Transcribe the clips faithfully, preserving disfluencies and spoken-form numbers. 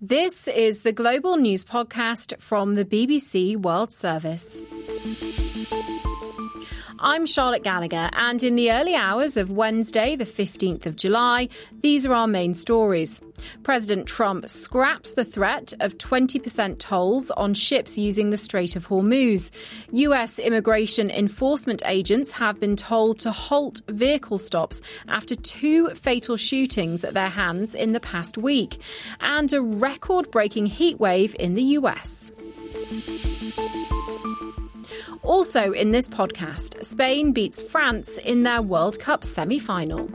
This is the Global News Podcast from the B B C World Service. I'm Charlotte Gallagher, and in the early hours of Wednesday, the fifteenth of July, these are our main stories. President Trump scraps the threat of twenty percent tolls on ships using the Strait of Hormuz. U S immigration enforcement agents have been told to halt vehicle stops after two fatal shootings at their hands in the past week. And a record-breaking heatwave in the U S. Also in this podcast, Spain beats France in their World Cup semi-final.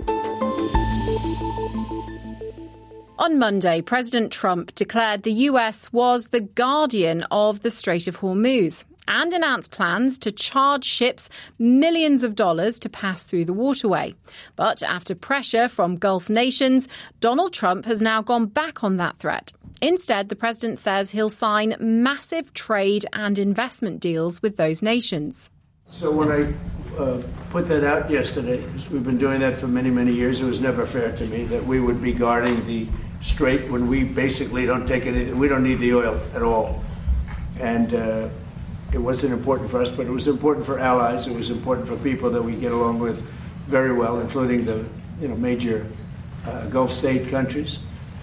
On Monday, President Trump declared the U S was the guardian of the Strait of Hormuz and announced plans to charge ships millions of dollars to pass through the waterway. But after pressure from Gulf nations, Donald Trump has now gone back on that threat. Instead, the president says he'll sign massive trade and investment deals with those nations. So when I uh, put that out yesterday, because we've been doing that for many, many years, it was never fair to me that we would be guarding the strait when we basically don't take anything. We don't need the oil at all. And uh, it wasn't important for us, but it was important for allies. It was important for people that we get along with very well, including the you know major uh, Gulf state countries.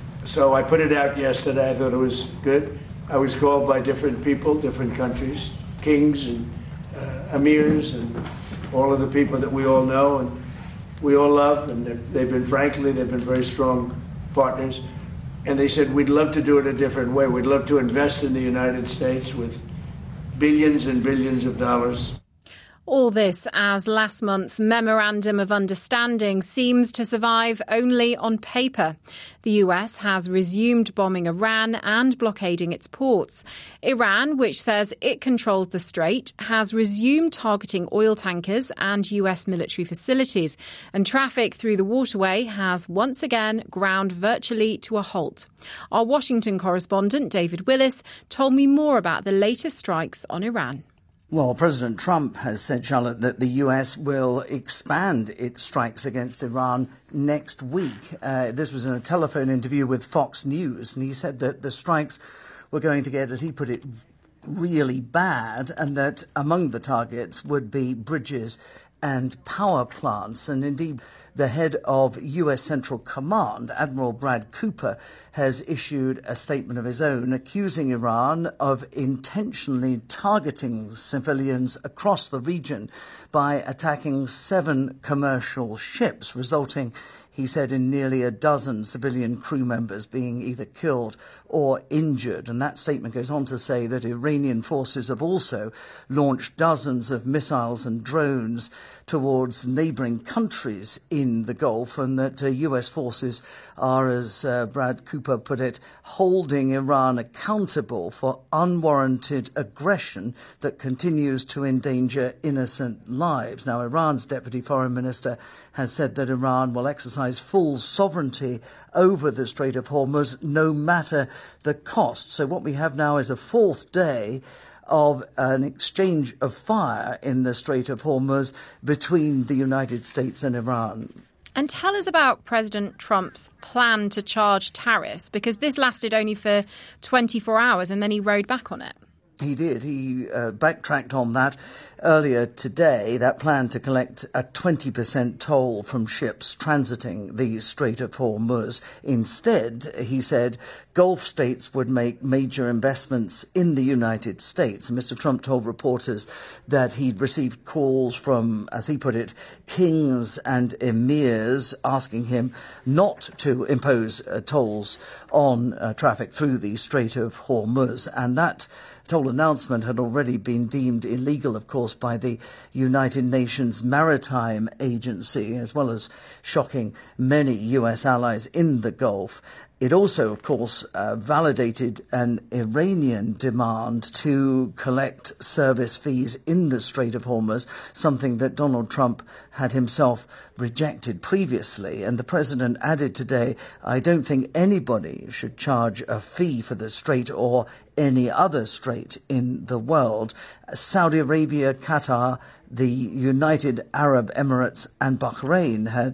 So I put it out yesterday. I thought it was good. I was called by different people, different countries, kings and uh, emirs and all of the people that we all know and we all love. And they've been, frankly, they've been very strong partners. And they said, we'd love to do it a different way. We'd love to invest in the United States with billions and billions of dollars. All this as last month's Memorandum of Understanding seems to survive only on paper. The U S has resumed bombing Iran and blockading its ports. Iran, which says it controls the strait, has resumed targeting oil tankers and U S military facilities. And traffic through the waterway has once again ground virtually to a halt. Our Washington correspondent, David Willis, told me more about the latest strikes on Iran. Well, President Trump has said, Charlotte, that the U S will expand its strikes against Iran next week. Uh, this was in a telephone interview with Fox News, and he said that the strikes were going to get, as he put it, really bad, and that among the targets would be bridges and power plants. And indeed, the head of U S Central Command, Admiral Brad Cooper, has issued a statement of his own accusing Iran of intentionally targeting civilians across the region by attacking seven commercial ships, resulting, he said, in nearly a dozen civilian crew members being either killed or injured. And that statement goes on to say that Iranian forces have also launched dozens of missiles and drones towards neighbouring countries in the Gulf, and that uh, U S forces are, as uh, Brad Cooper put it, holding Iran accountable for unwarranted aggression that continues to endanger innocent lives. Now, Iran's Deputy Foreign Minister has said that Iran will exercise full sovereignty over the Strait of Hormuz, no matter the cost. So what we have now is a fourth day of an exchange of fire in the Strait of Hormuz between the United States and Iran. And tell us about President Trump's plan to charge tariffs, because this lasted only for twenty-four hours and then he rode back on it. He did. He uh, backtracked on that earlier today, that plan to collect a twenty percent toll from ships transiting the Strait of Hormuz. Instead, he said, Gulf states would make major investments in the United States. And Mister Trump told reporters that he'd received calls from, as he put it, kings and emirs asking him not to impose uh, tolls on uh, traffic through the Strait of Hormuz. And that toll announcement had already been deemed illegal, of course, by the United Nations Maritime Agency, as well as shocking many U S allies in the Gulf. It also, of course, uh, validated an Iranian demand to collect service fees in the Strait of Hormuz, something that Donald Trump had himself rejected previously. And the president added today, I don't think anybody should charge a fee for the strait or any other strait in the world. Saudi Arabia, Qatar, the United Arab Emirates and Bahrain had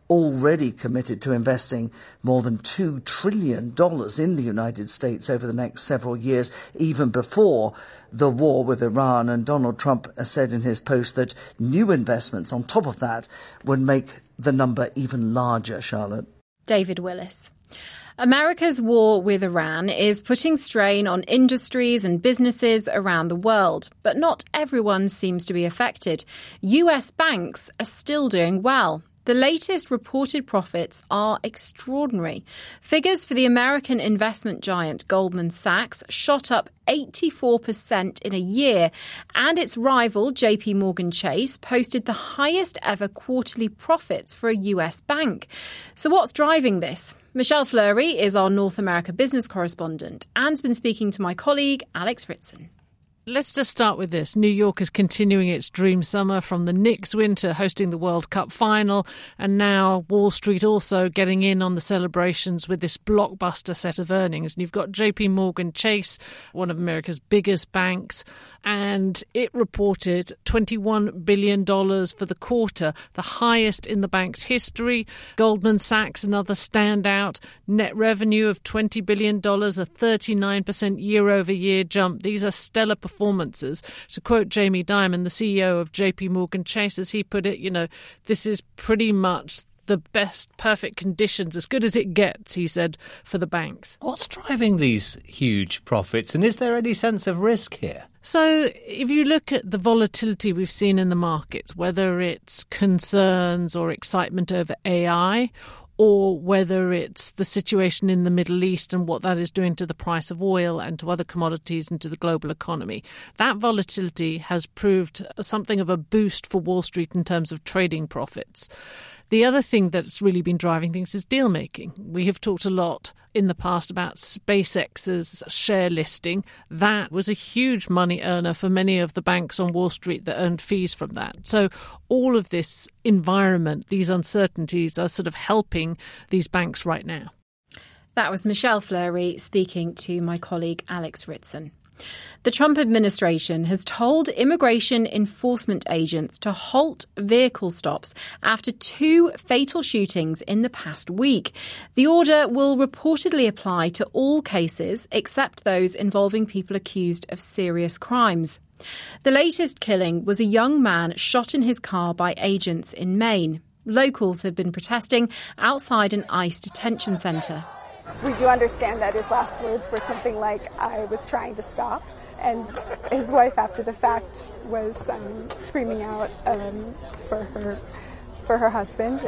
already committed to investing more than two trillion dollars in the United States over the next several years, even before the war with Iran. And Donald Trump said in his post that new investments on top of that would make the number even larger, Charlotte. David Willis. America's war with Iran is putting strain on industries and businesses around the world, but not everyone seems to be affected. U S banks are still doing well. The latest reported profits are extraordinary. Figures for the American investment giant Goldman Sachs shot up eighty-four percent in a year, and its rival J P Morgan Chase posted the highest ever quarterly profits for a U S bank. So what's driving this? Michelle Fleury is our North America business correspondent and's been speaking to my colleague Alex Ritson. Let's just start with this. New York is continuing its dream summer, from the Knicks win to hosting the World Cup final, and now Wall Street also getting in on the celebrations with this blockbuster set of earnings. And you've got J P Morgan Chase, one of America's biggest banks, and it reported twenty-one billion dollars for the quarter, the highest in the bank's history. Goldman Sachs, another standout, net revenue of twenty billion dollars, a thirty-nine percent year-over-year jump. These are stellar performances. To quote Jamie Dimon, the C E O of J P Morgan Chase, as he put it, you know, this is pretty much the best, perfect conditions, as good as it gets, he said, for the banks. What's driving these huge profits, and is there any sense of risk here? So if you look at the volatility we've seen in the markets, whether it's concerns or excitement over A I, or whether it's the situation in the Middle East and what that is doing to the price of oil and to other commodities and to the global economy, that volatility has proved something of a boost for Wall Street in terms of trading profits. The other thing that's really been driving things is deal making. We have talked a lot in the past about SpaceX's share listing. That was a huge money earner for many of the banks on Wall Street that earned fees from that. So all of this environment, these uncertainties, are sort of helping these banks right now. That was Michelle Fleury speaking to my colleague Alex Ritson. The Trump administration has told immigration enforcement agents to halt vehicle stops after two fatal shootings in the past week. The order will reportedly apply to all cases except those involving people accused of serious crimes. The latest killing was a young man shot in his car by agents in Maine. Locals have been protesting outside an ICE detention centre. We do understand that his last words were something like, "I was trying to stop." And his wife, after the fact, was um, screaming out um, for her for her husband.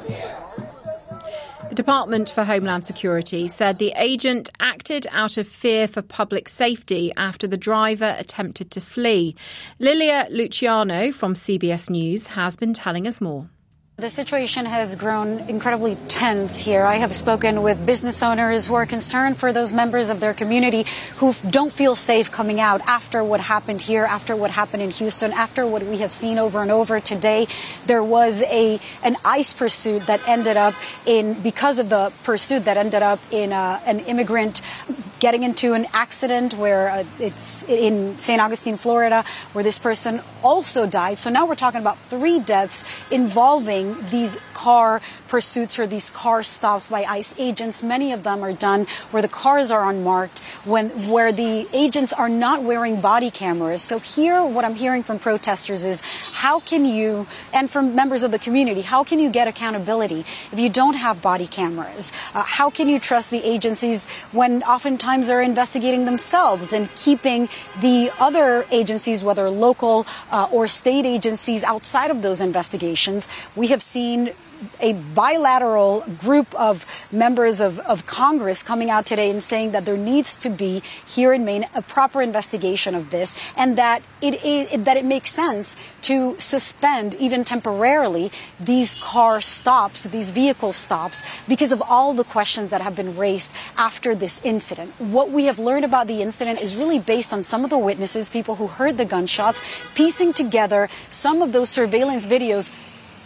The Department for Homeland Security said the agent acted out of fear for public safety after the driver attempted to flee. Lilia Luciano from C B S News has been telling us more. The situation has grown incredibly tense here. I have spoken with business owners who are concerned for those members of their community who don't feel safe coming out after what happened here, after what happened in Houston, after what we have seen over and over today. There was a an ICE pursuit that ended up in, because of the pursuit that ended up in uh, an immigrant getting into an accident where uh, it's in Saint Augustine, Florida, where this person also died. So now we're talking about three deaths involving these car pursuits or these car stops by ICE agents. Many of them are done where the cars are unmarked, when where the agents are not wearing body cameras. So here, what I'm hearing from protesters is, how can you, and from members of the community, how can you get accountability if you don't have body cameras? Uh, how can you trust the agencies when oftentimes they're investigating themselves and keeping the other agencies, whether local uh, or state agencies, outside of those investigations? We have seen a bilateral group of members of, of Congress coming out today and saying that there needs to be here in Maine a proper investigation of this, and that it, it that it makes sense to suspend, even temporarily, these car stops, these vehicle stops, because of all the questions that have been raised after this incident. What we have learned about the incident is really based on some of the witnesses, people who heard the gunshots, piecing together some of those surveillance videos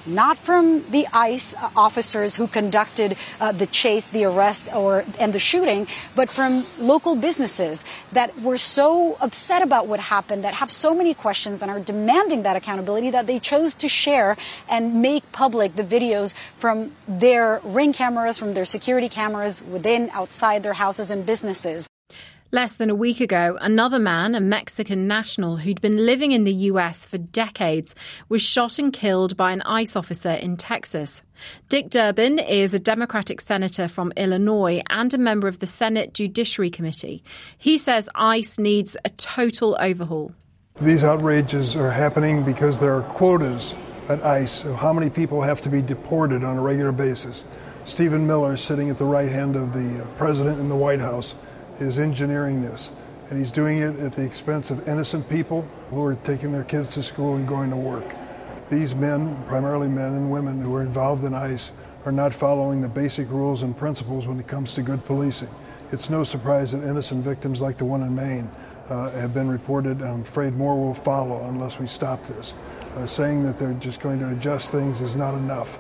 not from the ICE officers who conducted uh, the chase, the arrest, or and the shooting, but from local businesses that were so upset about what happened, that have so many questions and are demanding that accountability, that they chose to share and make public the videos from their Ring cameras, from their security cameras within, outside their houses and businesses. Less than a week ago, another man, a Mexican national who'd been living in the U S for decades, was shot and killed by an ICE officer in Texas. Dick Durbin is a Democratic senator from Illinois and a member of the Senate Judiciary Committee. He says ICE needs a total overhaul. These outrages are happening because there are quotas at ICE of how many people have to be deported on a regular basis. Stephen Miller, sitting at the right hand of the president in the White House, is engineering this, and he's doing it at the expense of innocent people who are taking their kids to school and going to work. These men, primarily men and women who are involved in ICE, are not following the basic rules and principles when it comes to good policing. It's no surprise that innocent victims like the one in Maine uh, have been reported, and I'm afraid more will follow unless we stop this. Uh, saying that they're just going to adjust things is not enough.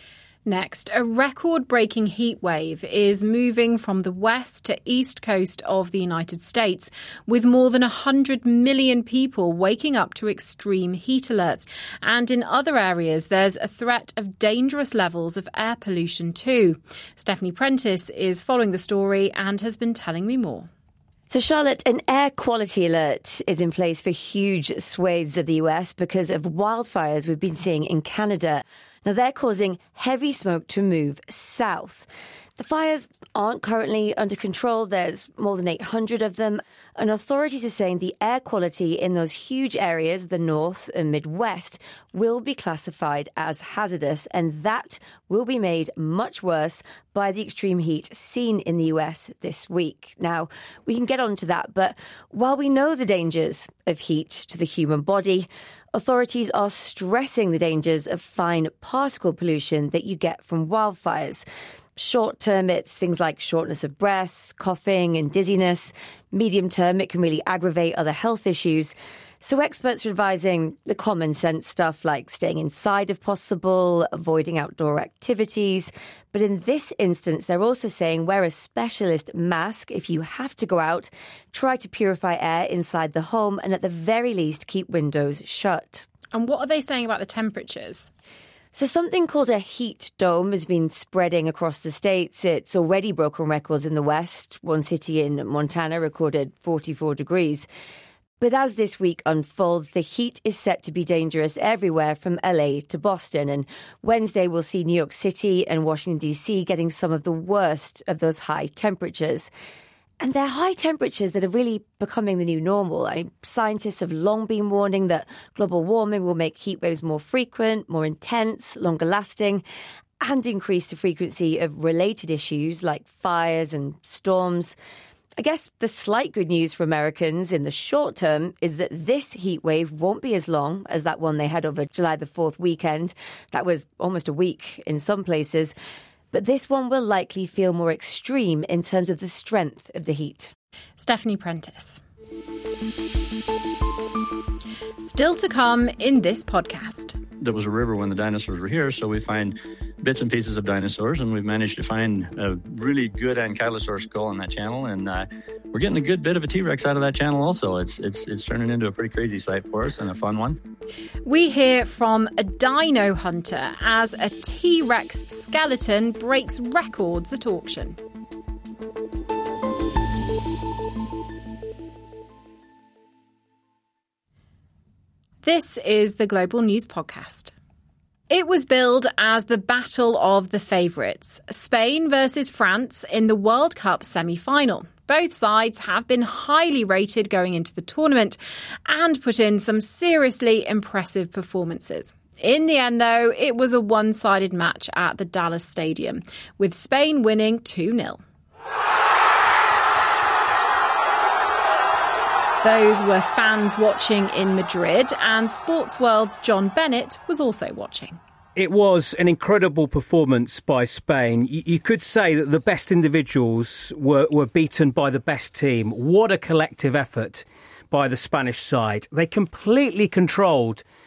Next, a record-breaking heat wave is moving from the west to east coast of the United States, with more than one hundred million people waking up to extreme heat alerts. And in other areas, there's a threat of dangerous levels of air pollution too. Stephanie Prentice is following the story and has been telling me more. So, Charlotte, an air quality alert is in place for huge swathes of the U S because of wildfires we've been seeing in Canada. Now, they're causing heavy smoke to move south. The fires aren't currently under control. There's more than eight hundred of them. And authorities are saying the air quality in those huge areas, the north and Midwest, will be classified as hazardous. And that will be made much worse by the extreme heat seen in the U S this week. Now, we can get on to that. But while we know the dangers of heat to the human body, authorities are stressing the dangers of fine particle pollution that you get from wildfires. Short term, it's things like shortness of breath, coughing and dizziness. Medium term, it can really aggravate other health issues. So experts are advising the common sense stuff like staying inside if possible, avoiding outdoor activities. But in this instance, they're also saying wear a specialist mask if you have to go out, try to purify air inside the home, and at the very least, keep windows shut. And what are they saying about the temperatures? So something called a heat dome has been spreading across the states. It's already broken records in the West. One city in Montana recorded forty-four degrees. But as this week unfolds, the heat is set to be dangerous everywhere from L A to Boston. And Wednesday, we'll see New York City and Washington, D C getting some of the worst of those high temperatures. And they're high temperatures that are really becoming the new normal. I mean, scientists have long been warning that global warming will make heat waves more frequent, more intense, longer lasting, and increase the frequency of related issues like fires and storms. I guess the slight good news for Americans in the short term is that this heat wave won't be as long as that one they had over July the fourth weekend. That was almost a week in some places. But this one will likely feel more extreme in terms of the strength of the heat. Stephanie Prentice. Still to come in this podcast. There was a river when the dinosaurs were here, so we find bits and pieces of dinosaurs, and we've managed to find a really good ankylosaur skull in that channel, and uh, we're getting a good bit of a T-Rex out of that channel also. It's it's it's turning into a pretty crazy sight for us and a fun one. We hear from a dino hunter as a T-Rex skeleton breaks records at auction. This is the Global News Podcast. It was billed as the Battle of the Favourites, Spain versus France in the World Cup semi-final. Both sides have been highly rated going into the tournament and put in some seriously impressive performances. In the end, though, it was a one-sided match at the Dallas Stadium, with Spain winning two nil. Those were fans watching in Madrid, and Sports World's John Bennett was also watching. It was an incredible performance by Spain. You, you could say that the best individuals were, were beaten by the best team. What a collective effort by the Spanish side. They completely controlled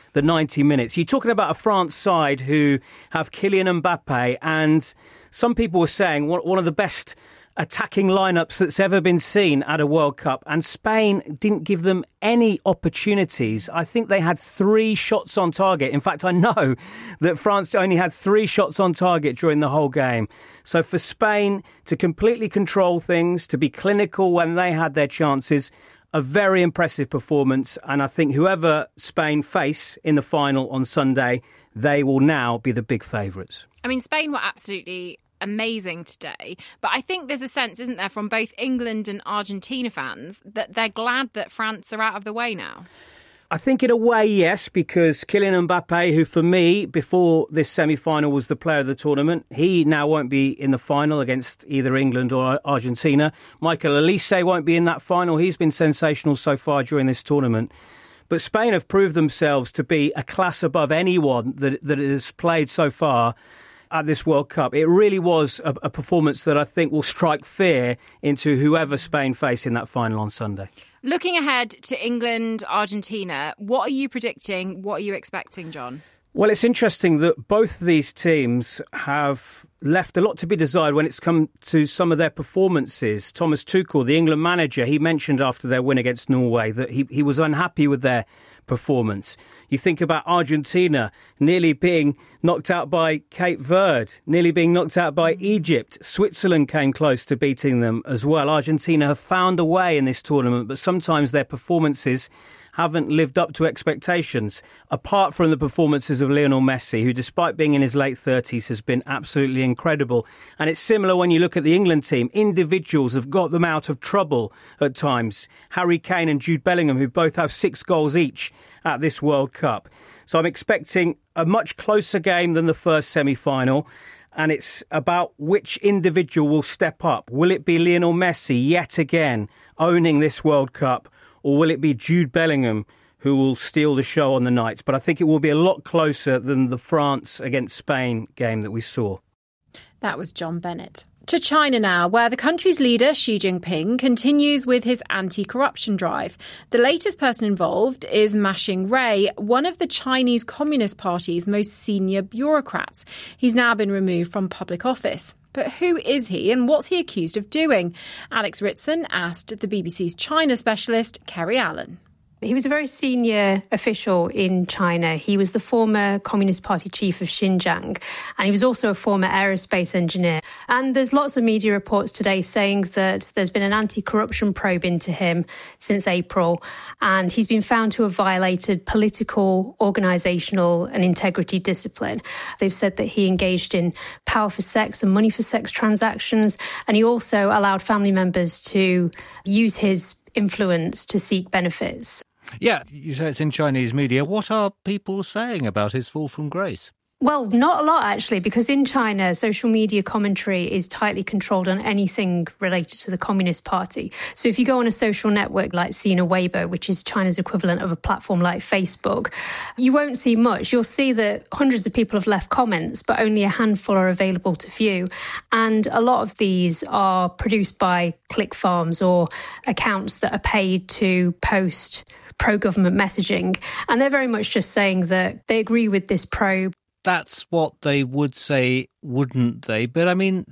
the ninety minutes. You're talking about a France side who have Kylian Mbappe, and some people were saying one of the best attacking lineups that's ever been seen at a World Cup, and Spain didn't give them any opportunities. I think they had three shots on target. In fact, I know that France only had three shots on target during the whole game. So for Spain to completely control things, to be clinical when they had their chances, a very impressive performance. And I think whoever Spain face in the final on Sunday, they will now be the big favourites. I mean, Spain were absolutely amazing today, but I think there's a sense, isn't there, from both England and Argentina fans that they're glad that France are out of the way now. I think in a way, yes, because Kylian Mbappe, who for me, before this semi-final, was the player of the tournament, he now won't be in the final against either England or Argentina. Michael Olise won't be in that final. He's been sensational so far during this tournament. But Spain have proved themselves to be a class above anyone that, that has played so far at this World Cup. It really was a, a performance that I think will strike fear into whoever Spain face in that final on Sunday. Looking ahead to England, Argentina, what are you predicting? What are you expecting, John? Well, it's interesting that both of these teams have left a lot to be desired when it's come to some of their performances. Thomas Tuchel, the England manager, he mentioned after their win against Norway that he, he was unhappy with their performance. You think about Argentina nearly being knocked out by Cape Verde, nearly being knocked out by Egypt. Switzerland came close to beating them as well. Argentina have found a way in this tournament, but sometimes their performances haven't lived up to expectations, apart from the performances of Lionel Messi, who, despite being in his late thirties, has been absolutely incredible. And it's similar when you look at the England team. Individuals have got them out of trouble at times. Harry Kane and Jude Bellingham, who both have six goals each at this World Cup. So I'm expecting a much closer game than the first semi-final. And it's about which individual will step up. Will it be Lionel Messi yet again owning this World Cup? Or will it be Jude Bellingham who will steal the show on the night? But I think it will be a lot closer than the France against Spain game that we saw. That was John Bennett. To China now, where the country's leader, Xi Jinping, continues with his anti-corruption drive. The latest person involved is Ma Xingrui, one of the Chinese Communist Party's most senior bureaucrats. He's now been removed from public office. But who is he and what's he accused of doing? Alex Ritson asked the B B C's China specialist, Kerry Allen. He was a very senior official in China. He was the former Communist Party chief of Xinjiang, and he was also a former aerospace engineer. And there's lots of media reports today saying that there's been an anti-corruption probe into him since April, and he's been found to have violated political, organisational and integrity discipline. They've said that he engaged in power for sex and money for sex transactions, and he also allowed family members to use his influence to seek benefits. Yeah, you say it's in Chinese media. What are people saying about his fall from grace? Well, not a lot, actually, because in China, social media commentary is tightly controlled on anything related to the Communist Party. So if you go on a social network like Sina Weibo, which is China's equivalent of a platform like Facebook, you won't see much. You'll see that hundreds of people have left comments, but only a handful are available to view. And a lot of these are produced by click farms or accounts that are paid to post pro-government messaging. And they're very much just saying that they agree with this probe. That's what they would say, wouldn't they? But I mean,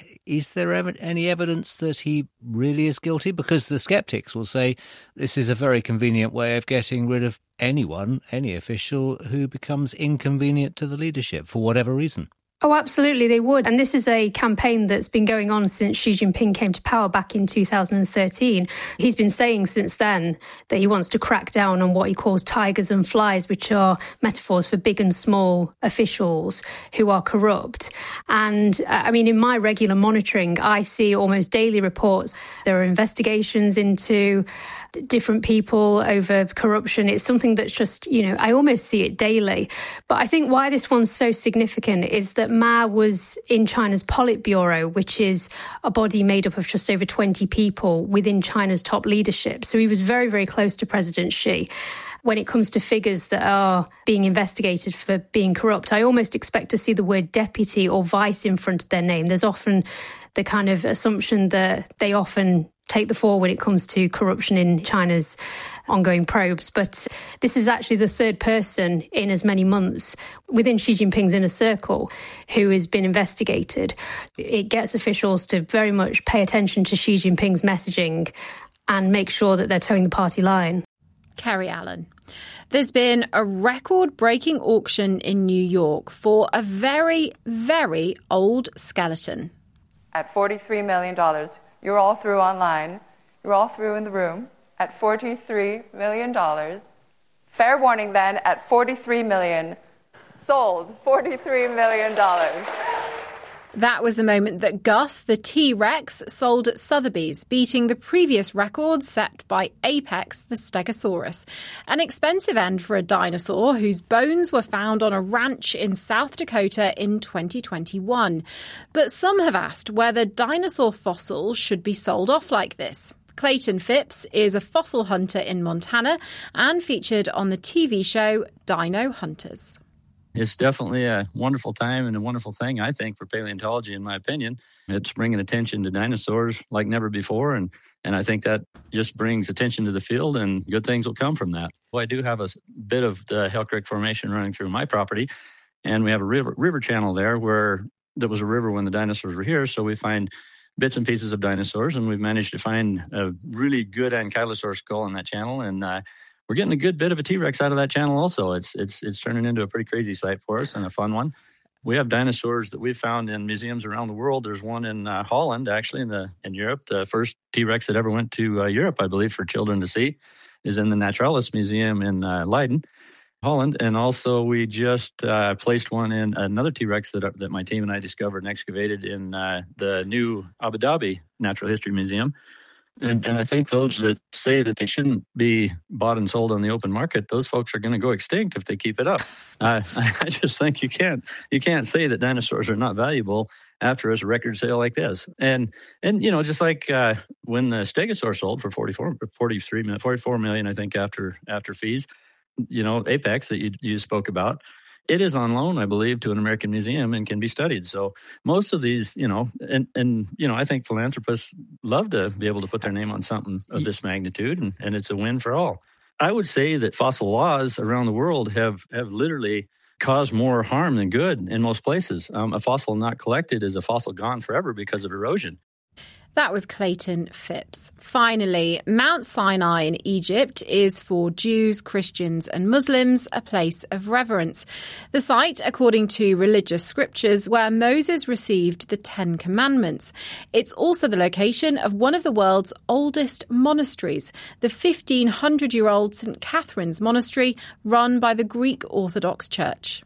is there ever any evidence that he really is guilty? Because the sceptics will say this is a very convenient way of getting rid of anyone, any official who becomes inconvenient to the leadership for whatever reason. Oh, absolutely, they would. And this is a campaign that's been going on since Xi Jinping came to power back in two thousand thirteen. He's been saying since then that he wants to crack down on what he calls tigers and flies, which are metaphors for big and small officials who are corrupt. And I mean, in my regular monitoring, I see almost daily reports. There are investigations into different people over corruption. It's something that's just, you know, I almost see it daily. But I think why this one's so significant is that Ma was in China's Politburo, which is a body made up of just over twenty people within China's top leadership. So he was very, very close to President Xi. When it comes to figures that are being investigated for being corrupt, I almost expect to see the word deputy or vice in front of their name. There's often the kind of assumption that they often take the fall when it comes to corruption in China's ongoing probes. But this is actually the third person in as many months within Xi Jinping's inner circle who has been investigated. It gets officials to very much pay attention to Xi Jinping's messaging and make sure that they're towing the party line. Kerry Allen. There's been a record-breaking auction in New York for a very, very old skeleton. At forty-three million dollars. You're all through online. You're all through in the room. At forty-three million dollars. Fair warning then, at forty-three million dollars. Sold. forty-three million dollars. That was the moment that Gus, the T-Rex, sold at Sotheby's, beating the previous record set by Apex, the Stegosaurus. An expensive end for a dinosaur whose bones were found on a ranch in South Dakota in twenty twenty-one. But some have asked whether dinosaur fossils should be sold off like this. Clayton Phipps is a fossil hunter in Montana and featured on the T V show Dino Hunters. It's definitely a wonderful time and a wonderful thing, I think, for paleontology, in my opinion. It's bringing attention to dinosaurs like never before, and, and I think that just brings attention to the field, and good things will come from that. Well, I do have a bit of the Hell Creek Formation running through my property, and we have a river, river channel there where there was a river when the dinosaurs were here, so we find bits and pieces of dinosaurs, and we've managed to find a really good ankylosaur skull in that channel, and uh, we're getting a good bit of a T-Rex out of that channel also. It's it's it's turning into a pretty crazy sight for us and a fun one. We have dinosaurs that we've found in museums around the world. There's one in uh, Holland, actually, in the in Europe. The first T-Rex that ever went to uh, Europe, I believe, for children to see, is in the Naturalis Museum in uh, Leiden, Holland. And also we just uh, placed one in another T-Rex that, that my team and I discovered and excavated in uh, the new Abu Dhabi Natural History Museum. And, and I think those that say that they shouldn't be bought and sold on the open market, those folks are going to go extinct if they keep it up. Uh, I just think you can't you can't say that dinosaurs are not valuable after a record sale like this. And and you know, just like uh, when the Stegosaur sold for forty-four, forty-three, forty-four million, I think after after fees. You know, Apex that you you spoke about. It is on loan, I believe, to an American museum and can be studied. So most of these, you know, and, and you know, I think philanthropists love to be able to put their name on something of this magnitude, and, and it's a win for all. I would say that fossil laws around the world have, have literally caused more harm than good in most places. Um, a fossil not collected is a fossil gone forever because of erosion. That was Clayton Phipps. Finally, Mount Sinai in Egypt is for Jews, Christians and Muslims a place of reverence. The site, according to religious scriptures, where Moses received the Ten Commandments. It's also the location of one of the world's oldest monasteries, the fifteen hundred year old Saint Catherine's Monastery, run by the Greek Orthodox Church.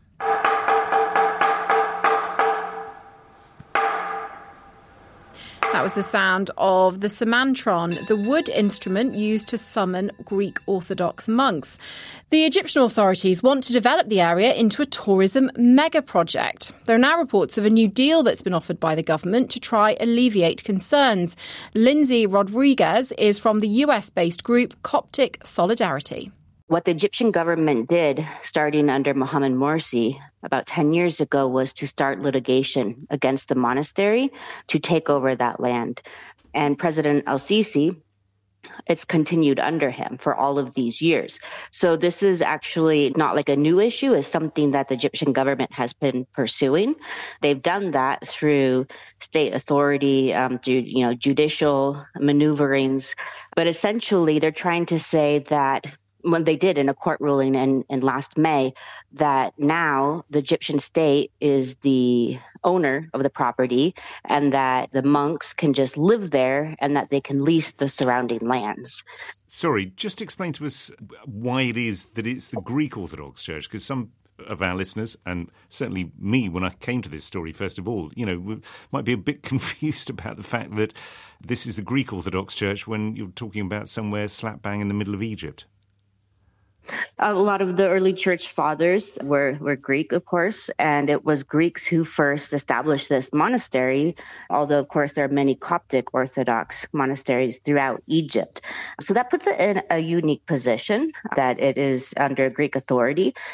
That was the sound of the Samantron, the wood instrument used to summon Greek Orthodox monks. The Egyptian authorities want to develop the area into a tourism mega project. There are now reports of a new deal that's been offered by the government to try alleviate concerns. Lindsay Rodriguez is from the U S-based group Coptic Solidarity. What the Egyptian government did, starting under Mohamed Morsi about ten years ago, was to start litigation against the monastery to take over that land. And President El-Sisi, it's continued under him for all of these years. So this is actually not like a new issue. It's something that the Egyptian government has been pursuing. They've done that through state authority, um, through you know judicial maneuverings. But essentially, they're trying to say that when they did in a court ruling in, in last May, that now the Egyptian state is the owner of the property and that the monks can just live there and that they can lease the surrounding lands. Sorry, just explain to us why it is that it's the Greek Orthodox Church, because some of our listeners, and certainly me when I came to this story, first of all, you know, might be a bit confused about the fact that this is the Greek Orthodox Church when you're talking about somewhere slap bang in the middle of Egypt. A lot of the early church fathers were, were Greek, of course, and it was Greeks who first established this monastery, although, of course, there are many Coptic Orthodox monasteries throughout Egypt. So that puts it in a unique position that it is under Greek authority.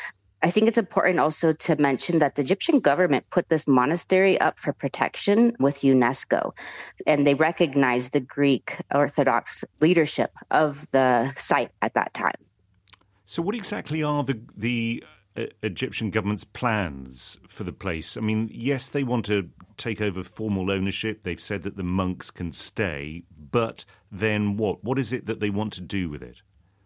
I think it's important also to mention that the Egyptian government put this monastery up for protection with UNESCO, and they recognized the Greek Orthodox leadership of the site at that time. So what exactly are the the uh, Egyptian government's plans for the place? I mean, yes, they want to take over formal ownership. They've said that the monks can stay, but then what? What is it that they want to do with it?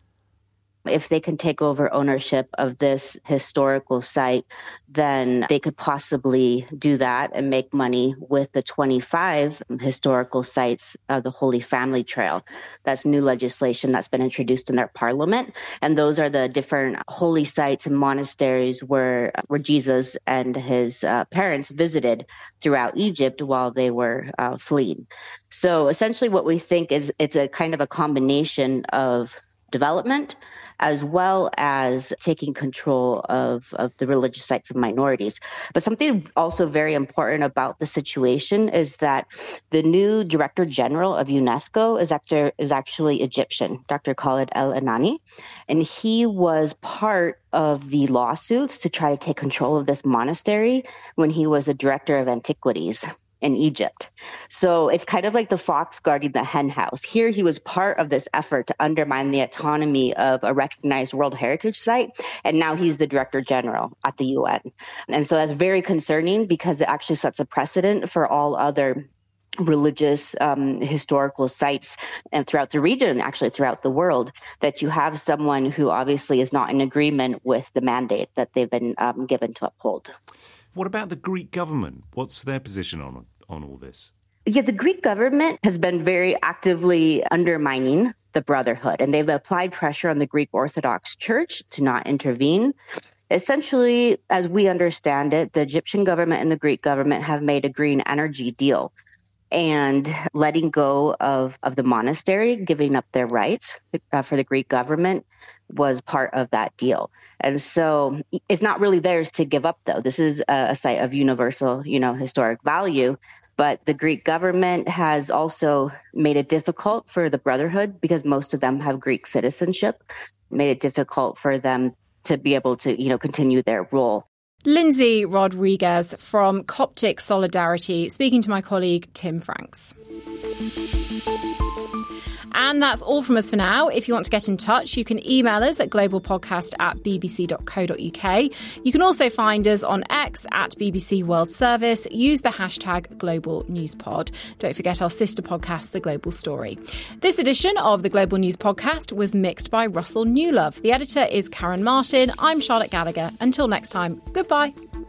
If they can take over ownership of this historical site, then they could possibly do that and make money with the twenty-five historical sites of the Holy Family Trail. That's new legislation that's been introduced in their parliament. And those are the different holy sites and monasteries where, where Jesus and his uh, parents visited throughout Egypt while they were uh, fleeing. So essentially what we think is it's a kind of a combination of development as well as taking control of, of the religious sites of minorities. But something also very important about the situation is that the new Director General of UNESCO is, actor, is actually Egyptian, Doctor Khaled El-Anani, and he was part of the lawsuits to try to take control of this monastery when he was a Director of Antiquities in Egypt. So it's kind of like the fox guarding the hen house. Here he was part of this effort to undermine the autonomy of a recognized World Heritage Site, and now he's the Director General at the U N. And so that's very concerning because it actually sets a precedent for all other religious um, historical sites and throughout the region, and actually throughout the world, that you have someone who obviously is not in agreement with the mandate that they've been um, given to uphold. What about the Greek government? What's their position on on all this? Yeah, the Greek government has been very actively undermining the Brotherhood, and they've applied pressure on the Greek Orthodox Church to not intervene. Essentially, as we understand it, the Egyptian government and the Greek government have made a green energy deal, and letting go of, of the monastery, giving up their rights uh, for the Greek government was part of that deal. And so it's not really theirs to give up, though. This is a, a site of universal, you know, historic value. But the Greek government has also made it difficult for the Brotherhood, because most of them have Greek citizenship, made it difficult for them to be able to, you know, continue their role. Lindsay Rodriguez from Coptic Solidarity, speaking to my colleague Tim Franks. And that's all from us for now. If you want to get in touch, you can email us at globalpodcast at bbc.co.uk. You can also find us on X at B B C World Service. Use the hashtag Global News Pod. Don't forget our sister podcast, The Global Story. This edition of the Global News Podcast was mixed by Russell Newlove. The editor is Karen Martin. I'm Charlotte Gallagher. Until next time, goodbye.